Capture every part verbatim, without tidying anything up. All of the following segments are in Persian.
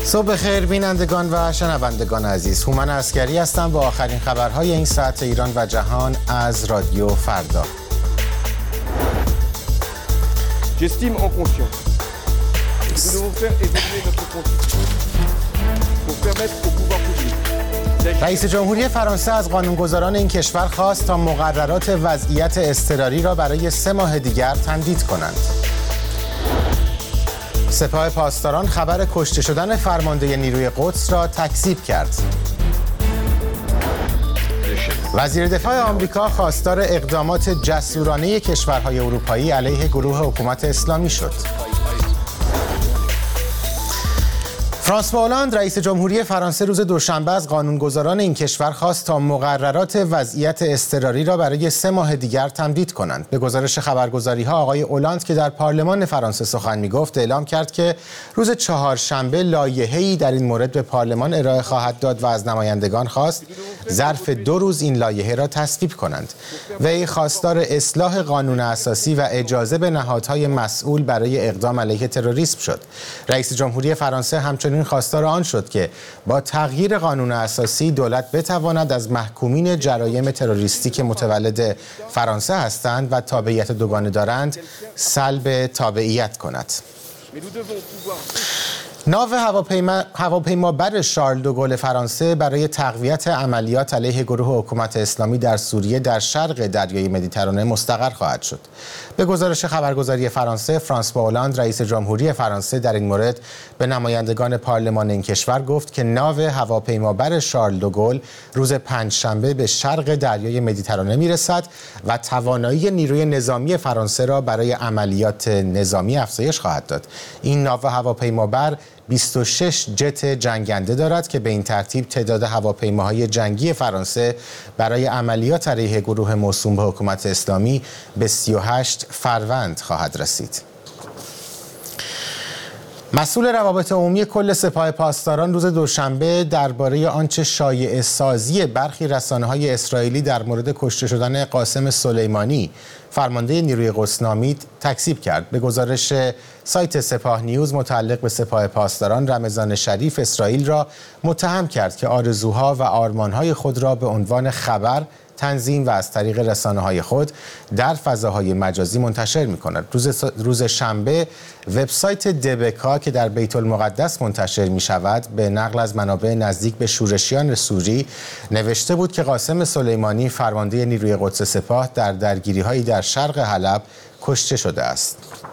صبح خیر بینندگان و شنوندگان عزیز. هومن عسکری هستم با آخرین خبرهای این ساعت ایران و جهان از رادیو فردا. J'estime en conscience que nous devons faire évoluer notre constitution pour permettre au pouvoir public. رئیس جمهوری فرانسه از قانونگذاران این کشور خواست تا مقررات وضعیت اضطراری را برای سه ماه دیگر تمدید کنند. سپاه پاسداران خبر کشته شدن فرمانده نیروی قدس را تکذیب کرد. وزیر دفاع آمریکا خواستار اقدامات جسورانه کشورهای اروپایی علیه گروه حکومت اسلامی شد. فرانسوا هولاند رئیس جمهوری فرانسه روز دوشنبه از قانونگذاران این کشور خواست تا مقررات وضعیت اضطراری را برای سه ماه دیگر تمدید کنند. به گزارش خبرگزاری‌ها آقای هولاند که در پارلمان فرانسه سخن می‌گفت اعلام کرد که روز چهارشنبه لایحه‌ای در این مورد به پارلمان ارائه خواهد داد و از نمایندگان خواست ظرف دو روز این لایحه را تصویب کنند. وی خواستار اصلاح قانون اساسی و اجازه به نهادهای مسئول برای اقدام علیه تروریسم شد. رئیس جمهوری فرانسه همچنین خواستار آن شد که با تغییر قانون اساسی دولت بتواند از محکومین جرایم تروریستی که متولد فرانسه هستند و تابعیت دوگانه دارند سلب تابعیت کند. ناو هواپیما هواپیمابر شارل دوگل فرانسه برای تقویت عملیات علیه گروه حکومت اسلامی در سوریه در شرق دریای مدیترانه مستقر خواهد شد. به گزارش خبرگزاری فرانسه، فرانسوا هولاند رئیس جمهوری فرانسه در این مورد به نمایندگان پارلمان این کشور گفت که ناو هواپیمابر شارل دوگل روز پنجشنبه به شرق دریای مدیترانه میرسد و توانایی نیروی نظامی فرانسه را برای عملیات نظامی افزایش خواهد داد. این ناو هواپیمابر بیست و شش جت جنگنده دارد که به این ترتیب تعداد هواپیماهای جنگی فرانسه برای عملیات علیه گروه موسوم به حکومت اسلامی به سی و هشت فروند خواهد رسید. مسئول روابط عمومی کل سپاه پاسداران روز دوشنبه درباره آنچه شایعه سازی برخی رسانه‌های اسرائیلی در مورد کشته شدن قاسم سلیمانی فرمانده نیروی قدس نامید تکذیب کرد. به گزارش سایت سپاه نیوز متعلق به سپاه پاسداران، رمضان شریف اسرائیل را متهم کرد که آرزوها و آرمانهای خود را به عنوان خبر، تنظیم و از طریق رسانه‌های خود در فضاهای مجازی منتشر می‌کند. روز روز شنبه وبسایت دبکا که در بیت المقدس منتشر می‌شود به نقل از منابع نزدیک به شورشیان سوری نوشته بود که قاسم سلیمانی فرمانده نیروی قدس سپاه در درگیری‌هایی در شرق حلب کشته شده است.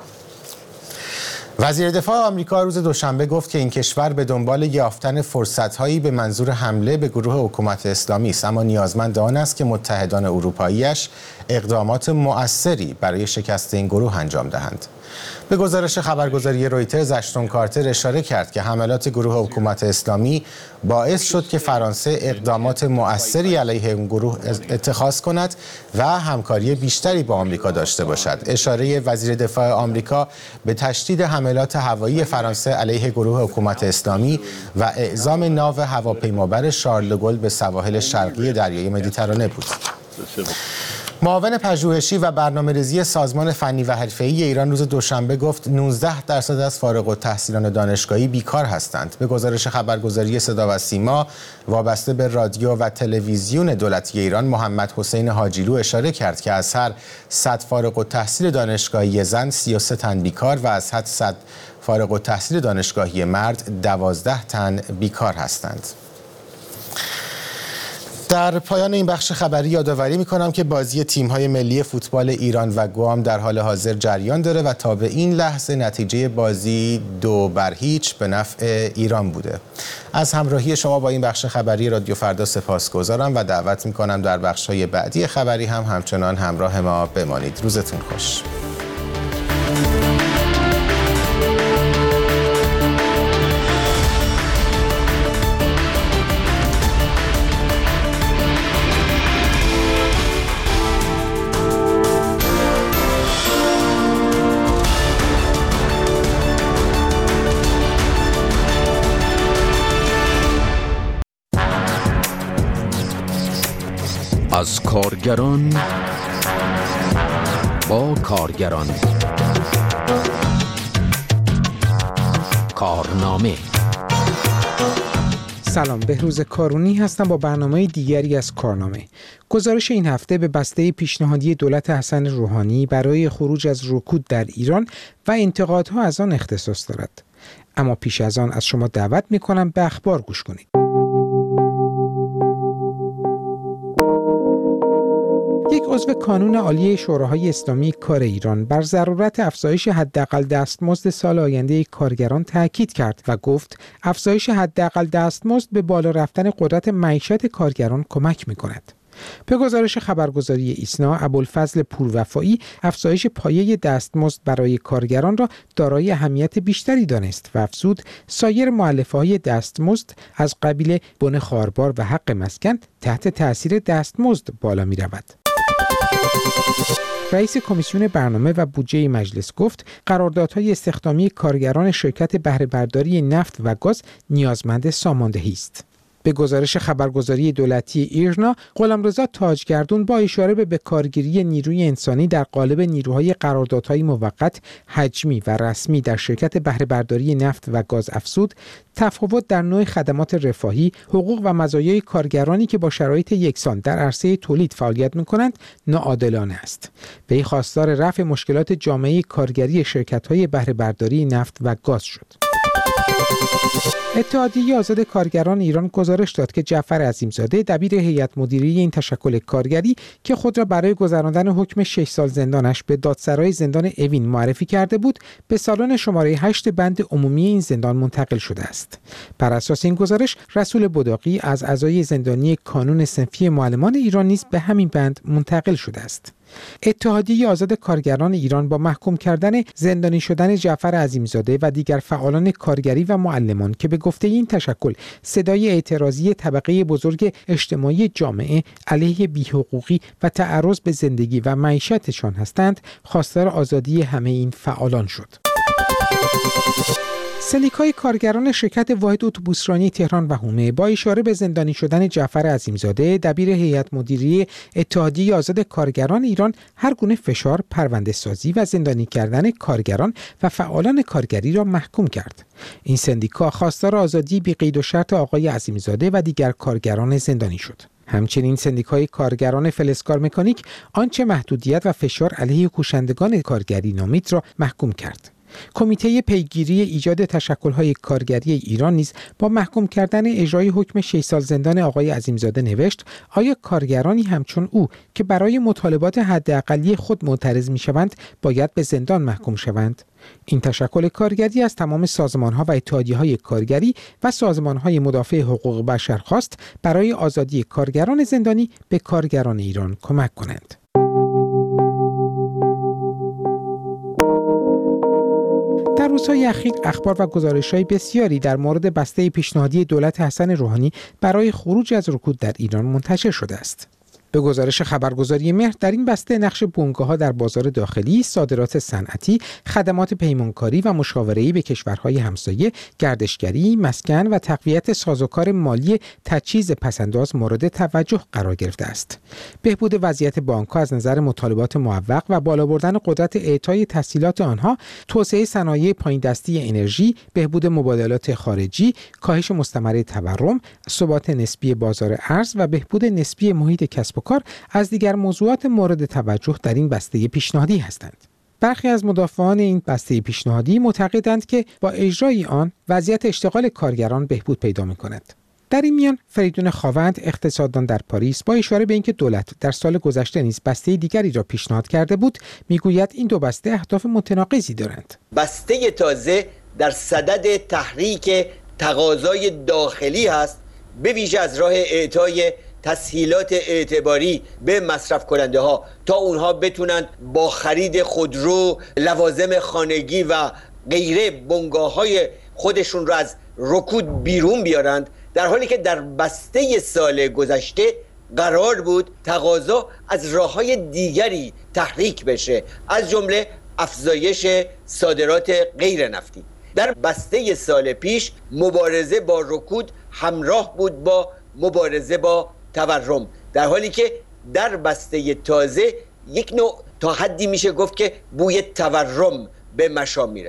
وزیر دفاع آمریکا روز دوشنبه گفت که این کشور به دنبال یافتن فرصت‌هایی به منظور حمله به گروه حکومت اسلامی است، اما نیازمند آن است که متحدان اروپایی‌اش اقدامات مؤثری برای شکست این گروه انجام دهند. به گزارش خبرگزاری رویترز، اشتون کارتر اشاره کرد که حملات گروه حکومت اسلامی باعث شد که فرانسه اقدامات مؤثری علیه این گروه اتخاذ کند و همکاری بیشتری با آمریکا داشته باشد. اشاره وزیر دفاع آمریکا به تشدید حملات هوایی فرانسه علیه گروه حکومت اسلامی و اعزام ناو هواپیمابر شارل دوگل به سواحل شرقی دریای مدیترانه بود. معاون پژوهشی و برنامه‌ریزی سازمان فنی و حرفه‌ای ایران روز دوشنبه گفت نوزده درصد از فارغ التحصیلان دانشگاهی بیکار هستند. به گزارش خبرگزاری صدا و سیما وابسته به رادیو و تلویزیون دولتی ایران، محمد حسین حاجیلو اشاره کرد که از هر صد فارغ التحصیل دانشگاهی زن سی و سه تن بیکار و از هر صد فارغ التحصیل دانشگاهی مرد دوازده تن بیکار هستند. در پایان این بخش خبری یادآوری می‌کنم که بازی تیم‌های ملی فوتبال ایران و گوام در حال حاضر جریان داره و تا به این لحظه نتیجه بازی دو بر هیچ به نفع ایران بوده. از همراهی شما با این بخش خبری رادیو فردا سپاسگزارم و دعوت می‌کنم در بخش‌های بعدی خبری هم همچنان همراه ما بمانید. روزتون خوش. از کارگران با کارگران، کارنامه سلام، بهروز کارونی هستم با برنامه دیگری از کارنامه. گزارش این هفته به بسته پیشنهادی دولت حسن روحانی برای خروج از رکود در ایران و انتقادها از آن اختصاص دارد. اما پیش از آن از شما دعوت می‌کنم به اخبار گوش کنید. یک عضو کانون عالی شوراهای اسلامی کار ایران بر ضرورت افزایش حداقل دستمزد سال آینده کارگران تاکید کرد و گفت افزایش حداقل دستمزد به بالا رفتن قدرت معیشت کارگران کمک می‌کند. به گزارش خبرگزاری ایسنا، ابوالفضل پوروفایی افزایش پایه دستمزد برای کارگران را دارای اهمیت بیشتری دانست و افزود سایر مؤلفه‌های دستمزد از قبیل بن خاربار و حق مسکن تحت تأثیر دستمزد بالا می‌رود. رئیس کمیسیون برنامه و بودجه مجلس گفت قراردادهای استخدامی کارگران شرکت بهره برداری نفت و گاز نیازمند ساماندهی است. به گزارش خبرگزاری دولتی ایرنا، غلامرضا تاجگردون با اشاره به بکارگیری نیروی انسانی در قالب نیروهای قراردادهای موقت، حجمی و رسمی در شرکت بهره برداری نفت و گاز افزود، تفاوت در نوع خدمات رفاهی، حقوق و مزایای کارگرانی که با شرایط یکسان در عرصه تولید فعالیت می‌کنند ناعادلانه است. وی خواستار رفع مشکلات جامعه کارگری شرکت‌های بهره برداری نفت و گاز شد. اتحادیه آزاد کارگران ایران گزارش داد که جعفر عظیمزاده دبیر هیئت مدیره این تشکل کارگری که خود را برای گذراندن حکم شش سال زندانش به دادسرای زندان اوین معرفی کرده بود، به سالن شماره هشت بند عمومی این زندان منتقل شده است. بر اساس این گزارش، رسول بداقی از اعضای زندانی کانون صنفی معلمان ایران نیز به همین بند منتقل شده است. اتحادیه آزاد کارگران ایران با محکوم کردن زندانی شدن جعفر عظیمزاده و دیگر فعالان کارگری و معلمان که به گفته این تشکل صدای اعتراضی طبقه بزرگ اجتماعی جامعه علیه بی‌حقوقی و تعرض به زندگی و معیشتشان هستند، خواستار آزادی همه این فعالان شد. سندیکای کارگران شرکت واحد اتوبوسرانی تهران و حومه با اشاره به زندانی شدن جعفر عظیمزاده دبیر هیئت مدیره اتحادیه آزاد کارگران ایران هر گونه فشار، پرونده سازی و زندانی کردن کارگران و فعالان کارگری را محکوم کرد. این سندیکا خواستار آزادی بی قید و شرط آقای عظیمزاده و دیگر کارگران زندانی شد. همچنین سندیکای کارگران فلزکار مکانیک آنچه محدودیت و فشار علیه کوشندگان کارگری نامید را محکوم کرد. کمیته پیگیری ایجاد تشکل‌های کارگری ایران نیز با محکوم کردن اجرای حکم شش سال زندان آقای عظیمزاده نوشت آیا کارگرانی همچون او که برای مطالبات حداقلی خود معترض می‌شوند باید به زندان محکوم شوند؟ این تشکل کارگری از تمام سازمان‌ها و اتحادیه‌های کارگری و سازمان‌های مدافع حقوق بشر خواست برای آزادی کارگران زندانی به کارگران ایران کمک کنند. در روزهای اخیر اخبار و گزارش‌های بسیاری در مورد بسته پیشنهادی دولت حسن روحانی برای خروج از رکود در ایران منتشر شده است. به گزارش خبرگزاری مهر، در این بسته نقش بنگاه‌ها در بازار داخلی، صادرات صنعتی، خدمات پیمانکاری و مشاوره‌ای به کشورهای همسایه، گردشگری، مسکن و تقویت سازوکار مالی تجهیز پس‌انداز مورد توجه قرار گرفته است. بهبود وضعیت بانک‌ها از نظر مطالبات معوق و بالا بردن قدرت اعطای تسهیلات آنها، توسعه صنایع پایین دستی انرژی، بهبود مبادلات خارجی، کاهش مستمر تورم، ثبات نسبی بازار ارز و بهبود نسبی محیط کسب و کار از دیگر موضوعات مورد توجه در این بسته پیشنهادی هستند. برخی از مدافعان این بسته پیشنهادی معتقدند که با اجرای آن وضعیت اشتغال کارگران بهبود پیدا می‌کند. در این میان فریدون خاوند، اقتصاددان در پاریس، با اشاره به اینکه دولت در سال گذشته نیز بسته دیگری را پیشنهاد کرده بود، میگوید این دو بسته اهداف متناقضی دارند. بسته تازه در صدد تحریک تقاضای داخلی است، به ویژه از راه اعطای تسهیلات اعتباری به مصرف کننده ها تا اونها بتونن با خرید خودرو، لوازم خانگی و غیره بنگاه های خودشون رو از رکود بیرون بیارند، در حالی که در بسته سال گذشته قرار بود تقاضا از راه‌های دیگری تحریک بشه، از جمله افزایش صادرات غیر نفتی. در بسته سال پیش مبارزه با رکود همراه بود با مبارزه با تورم، در حالی که در بسته تازه یک نوع تا حدی میشه گفت که بوی تورم به مشام میرسه.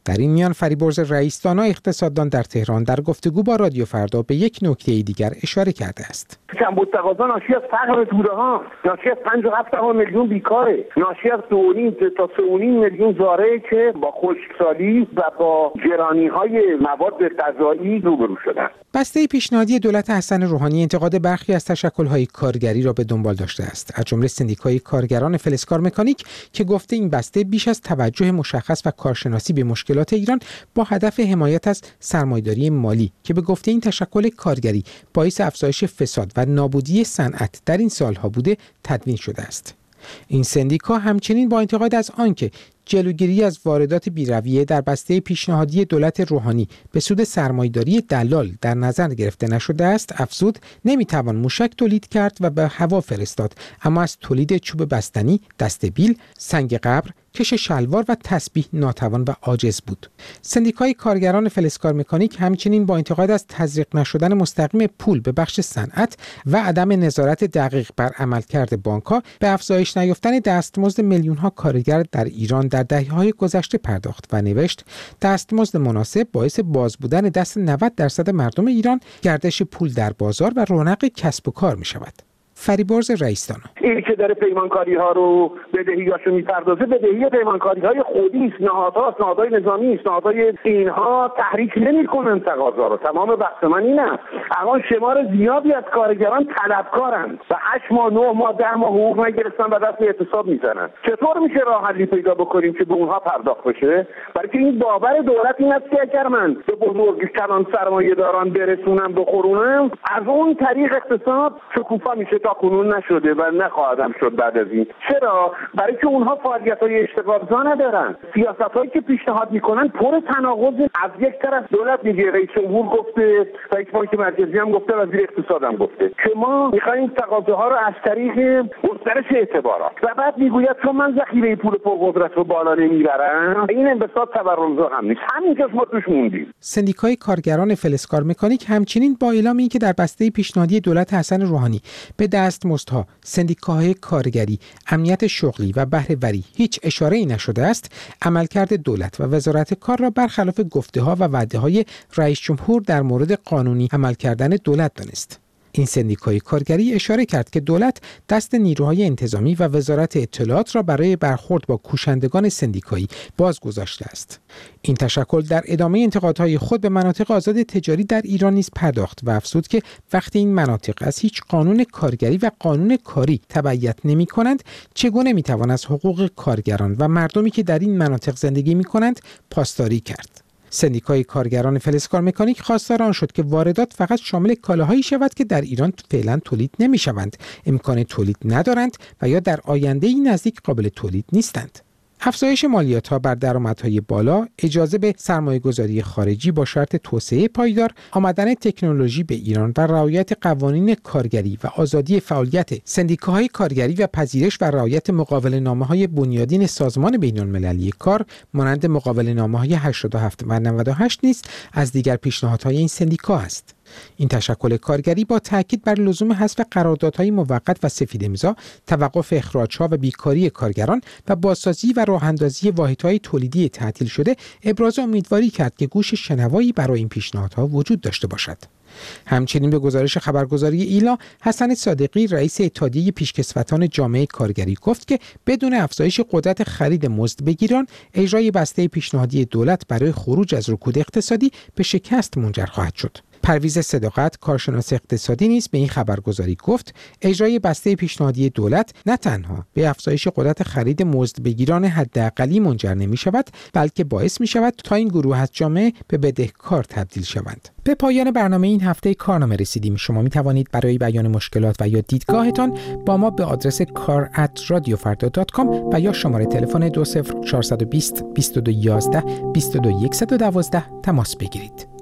در این میان فریبرز رئیس دانا اقتصاددان در تهران در گفتگو با رادیو فردا به یک نکته دیگر اشاره کرده است. کمبود تقاضا ناشی از فقر توده ها، ناشی از پنج و هفت میلیون بیکاره، ناشی از دو و نیم تا سه و نیم میلیون زارعی که با خشکسالی و با گرانی‌های مواد غذایی روبرو شدن. بسته پیشنهادی دولت حسن روحانی انتقاد برخی از تشکل‌های کارگری را به دنبال داشته است، از جمله سندیکای کارگران فلزکار مکانیک که گفته این بسته بیش از توجه مشخص و کارشناسی به مشکلات ایران با هدف حمایت از سرمایه‌داری مالی که به گفته این تشکل کارگری باعث افزایش فساد و نابودی صنعت در این سالها بوده تدوین شده است. این سندیکا همچنین با انتقاد از آنکه جلوگیری از واردات بی‌رویه در بسته پیشنهادی دولت روحانی به سود سرمایه‌داری دلال در نظر گرفته نشده است، افزود نمیتوان موشک تولید کرد و به هوا فرستاد، اما از تولید چوب بستنی، دسته بیل، سنگ قبر، کش شلوار و تسبیح ناتوان و عاجز بود. سندیکای کارگران فلزکار مکانیک همچنین با انتقاد از تزریق نشدن مستقیم پول به بخش صنعت و عدم نظارت دقیق بر عملکرد بانک‌ها به افزایش نیافتن دستمزد میلیون‌ها کارگر در ایران در دهه‌های گذشته پرداخت و نوشت دستمزد مناسب باعث باز بودن دست نود درصد مردم ایران، گردش پول در بازار و رونق کسب و کار می‌شود. فریبرز رئیس دانا این که داره پیمانکاری ها رو بدهیاشو میپردازه، بدهی پیمانکاری های خودی است، نهادها است، نهادهای نظامی است، نهادهای اینها تحریک نمیکنن تقاضا رو. تمام بحث من این است الان شمار زیادی از کارگران طلبکارن و هشت ماه نه ماه ده ماه حقوق نگرفتن و دست اعتصاب میزنن. چطور میشه راه حلی پیدا بکنیم که به اونها پرداخت بشه؟ برای که این باور دولت این است که اگر من به بزرگ کلان سرمایه داران برسونم بخورونم، از اون طریق اقتصاد شکوفا میشه. تا کنون نشده و نخواهدم شد بعد از این. چرا؟ برای که اونها فعالیت‌های اشتغالزا ندارن. سیاست‌هایی که پیشنهاد میکنن پر تناقض. از یک طرف دولت میگه، رئیس جمهور گفته، رئیس بانک مرکزی هم گفته، وزیر اقتصاد هم گفته که ما می‌خوایم تقاضاها رو از طریق گسترش اعتبارات و بعد میگوید چون من ذخیره پول پرقدرت رو بالا نمیبرم، این انبساط تورمزا هم نیست. همینجاست ما توش موندیم. سندیکای کارگران فلزکار مکانیک همچنین با اعلام اینکه در بسته پیشنهادی دولت حسن روحانی به دستمزدها، سندیکاهای کارگری، امنیت شغلی و بهره‌وری هیچ اشاره‌ای نشده است، عملکرد دولت و وزارت کار را برخلاف گفته‌ها و وعده‌های رئیس جمهور در مورد قانونی عمل کردن دولت دانست. این سندیکای کارگری اشاره کرد که دولت دست نیروهای انتظامی و وزارت اطلاعات را برای برخورد با کوشندگان سندیکایی باز گذاشته است. این تشکل در ادامه انتقادهای خود به مناطق آزاد تجاری در ایران نیز پرداخت و افزود که وقتی این مناطق از هیچ قانون کارگری و قانون کاری تبعیت نمی کنند، چگونه می توان از حقوق کارگران و مردمی که در این مناطق زندگی می کنند پاسداری کرد. سندیکای کارگران فلزکار مکانیک خواستار آن شد که واردات فقط شامل کالاهایی شود که در ایران فعلا تولید نمی‌شوند، امکان تولید ندارند و یا در آینده‌ای نزدیک قابل تولید نیستند. افزایش مالیات‌ها بر درآمدهای بالا، اجازه به سرمایه‌گذاری خارجی با شرط توسعه پایدار، آمدن تکنولوژی به ایران و رعایت قوانین کارگری و آزادی فعالیت سندیکاهای کارگری و پذیرش و رعایت مقاوله‌نامه‌های بنیادین سازمان بین‌المللی کار مانند مقاوله‌نامه‌های هشتاد و هفت و نود و هشت نیست از دیگر پیشنهادهای این سندیکا است. این تشکل کارگری با تاکید بر لزوم حذف قراردادهای موقت و سفید امضا، توقف اخراج‌ها و بیکاری کارگران و بازسازی و راه‌اندازی واحدهای تولیدی تعطیل شده ابراز امیدواری کرد که گوش شنوایی برای این پیشنهادها وجود داشته باشد. همچنین به گزارش خبرگزاری ایلا، حسن صادقی رئیس اتحادیه پیشکسوتان جامعه کارگری گفت که بدون افزایش قدرت خرید مزد بگیران، اجرای بسته پیشنهادی دولت برای خروج از رکود اقتصادی به شکست منجر خواهد شد. پرویز صداقت، کارشناس اقتصادی نیز به این خبرگزاری گفت اجرای بسته پیشنهادی دولت نه تنها به افزایش قدرت خرید مزدبگیران حداقلی منجر نمی شود، بلکه باعث می شود تا این گروه از جامعه به بدهکار تبدیل شوند. به پایان برنامه این هفته کارنامه رسیدیم. شما می توانید برای بیان مشکلات و یا دیدگاهتان با ما به آدرس کار ات رادیو فردا دات کام و یا شماره تلفن دو صفر چهار دو صفر بیست بیست و دو یازده بیست و دو صفر یک یک دو تماس بگیرید.